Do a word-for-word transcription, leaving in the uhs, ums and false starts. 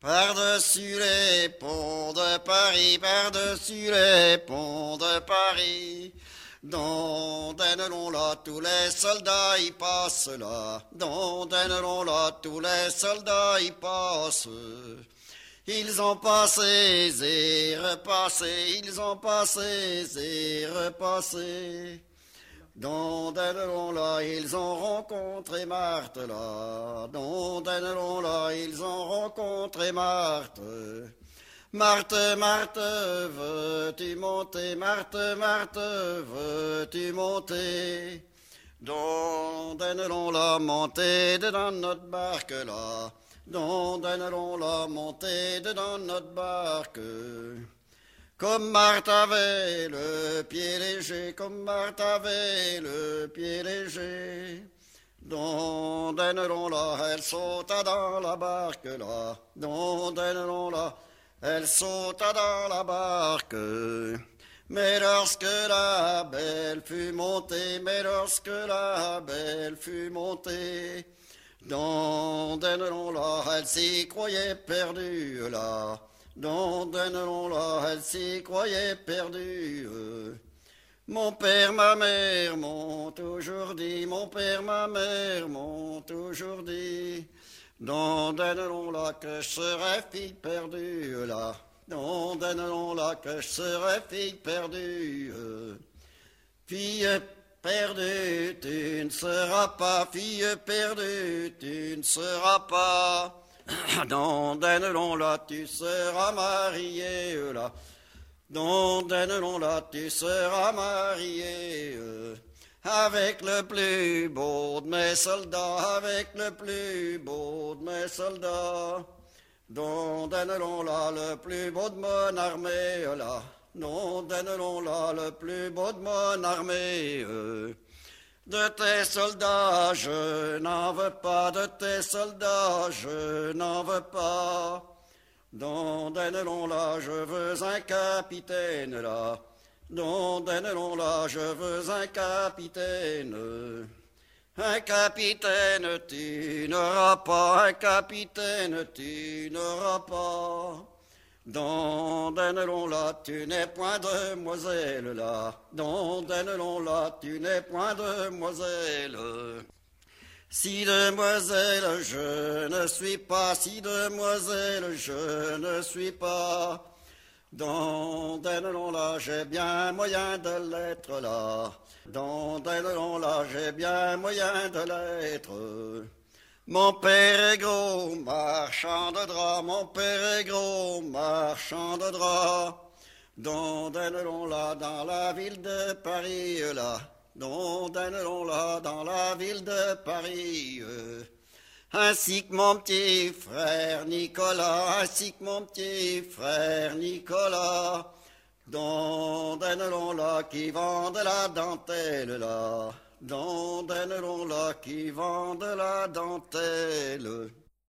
Par-dessus les ponts de Paris, par-dessus les ponts de Paris, donne-nous là, tous les soldats y passent là, donne-nous là, tous les soldats y passent. Ils ont passé et repassé, ils ont passé et repassé. Dans Danelon là, ils ont rencontré Marthe là. Dans Danelon là, ils ont rencontré Marthe. Marthe, Marthe, veux-tu monter? Marthe, Marthe, veux-tu monter? Dans Danelon là, monter dedans notre barque là. Dans Danelon là, monter dedans notre barque. Comme Marthe avait le pied léger, comme Marthe avait le pied léger. Dans Danelon là, elle sauta dans la barque là. Dans Danelon là, elle sauta dans la barque. Mais lorsque la belle fut montée, mais lorsque la belle fut montée, dans Danelon là, elle s'y croyait perdue là. Dans Danelon là, elle s'y croyait perdue. Mon père, ma mère m'ont toujours dit, mon père, ma mère m'ont toujours dit, dans Danelon là que je serais fille perdue là, dans Danelon là que je serais fille perdue. Fille perdue, tu ne seras pas, fille perdue, tu ne seras pas. Dans Danelon là, tu seras mariée là. Dans Danelon là, tu seras mariée avec le plus beau de mes soldats, avec le plus beau de mes soldats. Dans Danelon là, le plus beau de mon armée là. Dans Danelon là, le plus beau de mon armée. De tes soldats, je n'en veux pas, de tes soldats, je n'en veux pas. Dans Danelon là, je veux un capitaine là. Dans Danelon là, je veux un capitaine. Un capitaine, tu n'auras pas, un capitaine, tu n'auras pas. Dans Danelon là, tu n'es point demoiselle là. Dans Danelon là, tu n'es point demoiselle. Si demoiselle, je ne suis pas, si demoiselle, je ne suis pas. Dans Danelon là, j'ai bien moyen de l'être là. Dans Danelon là, j'ai bien moyen de l'être. Mon père est gros, marchand de drap, mon père est gros, marchand de drap. Dans Danelon là, dans la ville de Paris là, dans Danelon là, dans la ville de Paris. Ainsi que mon petit frère Nicolas, ainsi que mon petit frère Nicolas. Dans Danelon là, qui vend de la dentelle là. Dans Danelon là, qui vend de la dentelle.